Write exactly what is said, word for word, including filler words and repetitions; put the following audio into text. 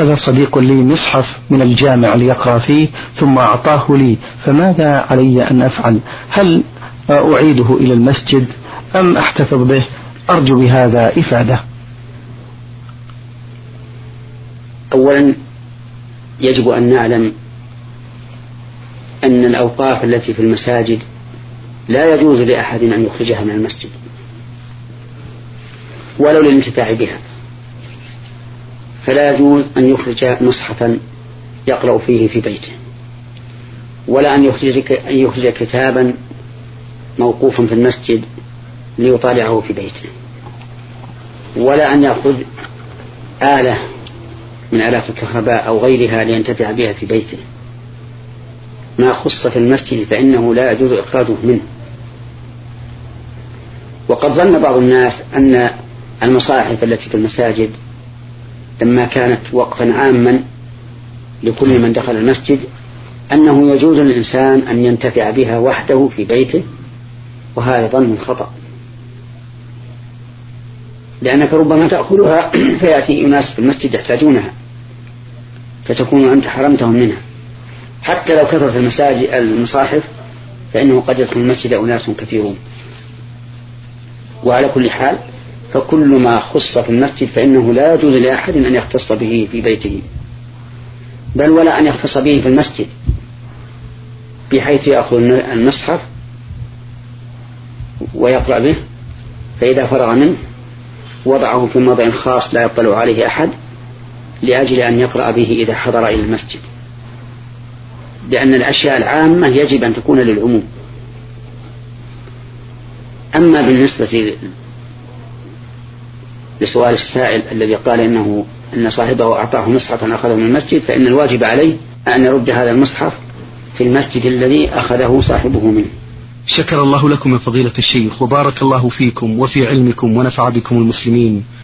أخذ صديق لي مصحف من الجامع ليقرأ فيه ثم أعطاه لي، فماذا علي أن أفعل؟ هل أعيده إلى المسجد أم أحتفظ به؟ أرجو بهذا إفادة. أولا يجب أن نعلم أن الأوقاف التي في المساجد لا يجوز لأحد أن يخرجها من المسجد ولو للانتفاع بها، فلا يجوز أن يخرج مصحفا يقرأ فيه في بيته، ولا أن يخرج, أن يخرج كتابا موقوفا في المسجد ليطالعه في بيته، ولا أن يأخذ آلة من آلات الكهرباء أو غيرها لينتفع بها في بيته. ما خص في المسجد فإنه لا يجوز إخراجه منه. وقد ظن بعض الناس أن المصاحف التي في المساجد لما كانت وقفا عاما لكل من دخل المسجد أنه يجوز للإنسان أن ينتفع بها وحده في بيته، وهذا ظن خطأ، لأنك ربما تأخذها فيأتي أناس في المسجد يحتاجونها فتكون أنت حرمتهم منها. حتى لو كثرت المساجد المصاحف فإنه قد يدخل المسجد أناس كثيرون. وعلى كل حال فكل ما خص في المسجد فإنه لا يجوز لأحد أن يختص به في بيته، بل ولا أن يختص به في المسجد، بحيث يأخذ المصحف ويقرأ به، فإذا فرغ منه وضعه في موضع خاص لا يطلع عليه أحد لأجل أن يقرأ به إذا حضر إلى المسجد، لأن الأشياء العامة يجب أن تكون للعموم. أما بالنسبة لسؤال السائل الذي قال إنه أن صاحبه أعطاه مصحفا أخذه من المسجد، فإن الواجب عليه أن يرد هذا المصحف في المسجد الذي أخذه صاحبه منه. شكر الله لكم يا فضيلة الشيخ، وبارك الله فيكم وفي علمكم ونفع بكم المسلمين.